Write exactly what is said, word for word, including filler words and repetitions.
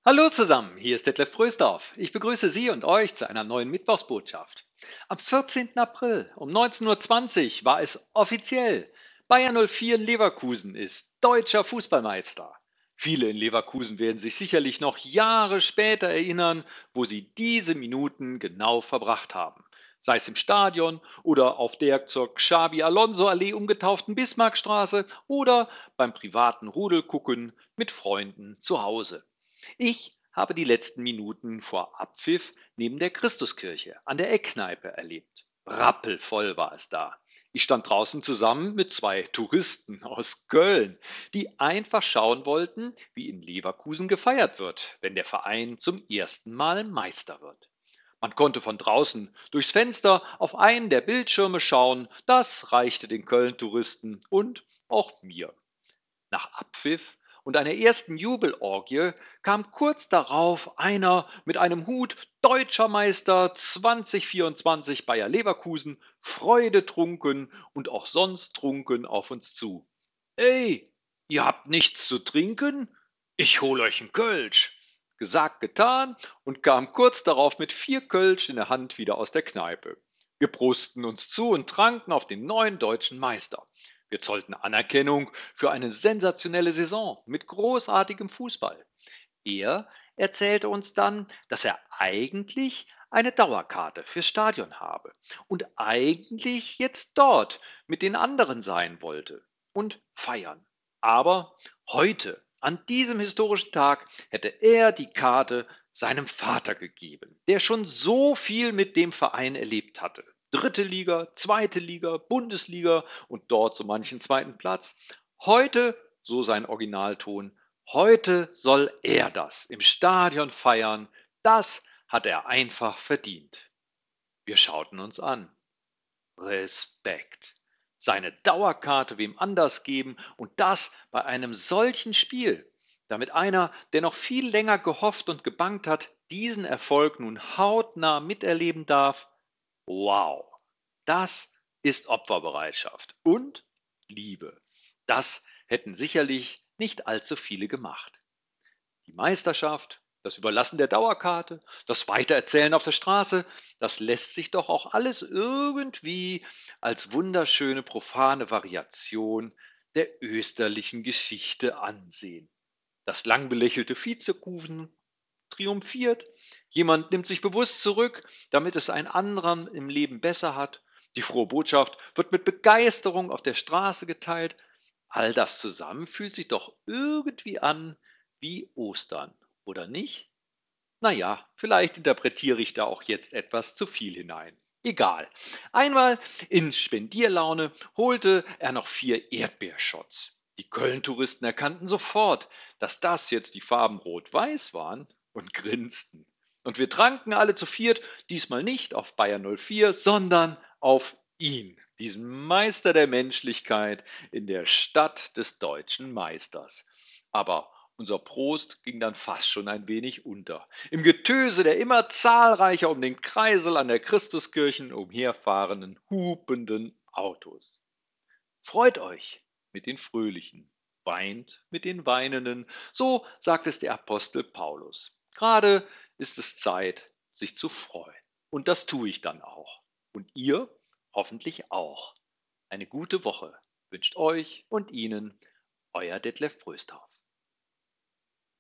Hallo zusammen, hier ist Detlef Frösdorf. Ich begrüße Sie und euch zu einer neuen Mittwochsbotschaft. Am vierzehnten April um neunzehn Uhr zwanzig war es offiziell. Bayern null vier Leverkusen ist deutscher Fußballmeister. Viele in Leverkusen werden sich sicherlich noch Jahre später erinnern, wo sie diese Minuten genau verbracht haben. Sei es im Stadion oder auf der zur Xabi Alonso Allee umgetauften Bismarckstraße oder beim privaten Rudelgucken mit Freunden zu Hause. Ich habe die letzten Minuten vor Abpfiff neben der Christuskirche an der Eckkneipe erlebt. Rappelvoll war es da. Ich stand draußen zusammen mit zwei Touristen aus Köln, die einfach schauen wollten, wie in Leverkusen gefeiert wird, wenn der Verein zum ersten Mal Meister wird. Man konnte von draußen durchs Fenster auf einen der Bildschirme schauen. Das reichte den Köln-Touristen und auch mir. Nach Abpfiff und einer ersten Jubelorgie kam kurz darauf einer mit einem Hut Deutscher Meister zwanzig vierundzwanzig Bayer Leverkusen, freudetrunken und auch sonst trunken auf uns zu. Ey, ihr habt nichts zu trinken? Ich hol euch einen Kölsch. Gesagt, getan und kam kurz darauf mit vier Kölsch in der Hand wieder aus der Kneipe. Wir prosten uns zu und tranken auf den neuen deutschen Meister. Wir zollten Anerkennung für eine sensationelle Saison mit großartigem Fußball. Er erzählte uns dann, dass er eigentlich eine Dauerkarte fürs Stadion habe und eigentlich jetzt dort mit den anderen sein wollte und feiern. Aber heute, an diesem historischen Tag, hätte er die Karte seinem Vater gegeben, der schon so viel mit dem Verein erlebt hatte. Dritte Liga, zweite Liga, Bundesliga und dort so manchen zweiten Platz. Heute, so sein Originalton, heute soll er das im Stadion feiern. Das hat er einfach verdient. Wir schauten uns an. Respekt. Seine Dauerkarte wem anders geben und das bei einem solchen Spiel, damit einer, der noch viel länger gehofft und gebangt hat, diesen Erfolg nun hautnah miterleben darf. Wow, das ist Opferbereitschaft und Liebe. Das hätten sicherlich nicht allzu viele gemacht. Die Meisterschaft, das Überlassen der Dauerkarte, das Weitererzählen auf der Straße, das lässt sich doch auch alles irgendwie als wunderschöne profane Variation der österlichen Geschichte ansehen. Das lang belächelte Vizekusen triumphiert, jemand nimmt sich bewusst zurück, damit es ein anderen im Leben besser hat. Die frohe Botschaft wird mit Begeisterung auf der Straße geteilt. All das zusammen fühlt sich doch irgendwie an wie Ostern, oder nicht? Na ja, vielleicht interpretiere ich da auch jetzt etwas zu viel hinein. Egal. Einmal in Spendierlaune holte er noch vier Erdbeershots. Die Köln-Touristen erkannten sofort, dass das jetzt die Farben Rot-Weiß waren und grinsten. Und wir tranken alle zu viert, diesmal nicht auf Bayer null vier, sondern auf ihn, diesen Meister der Menschlichkeit in der Stadt des deutschen Meisters. Aber unser Prost ging dann fast schon ein wenig unter. Im Getöse der immer zahlreicher um den Kreisel an der Christuskirchen umherfahrenden, hupenden Autos. Freut euch mit den Fröhlichen, weint mit den Weinenden, so sagt es der Apostel Paulus. Gerade ist es Zeit, sich zu freuen. Und das tue ich dann auch. Und ihr hoffentlich auch. Eine gute Woche wünscht euch und Ihnen euer Detlef Pröstorf.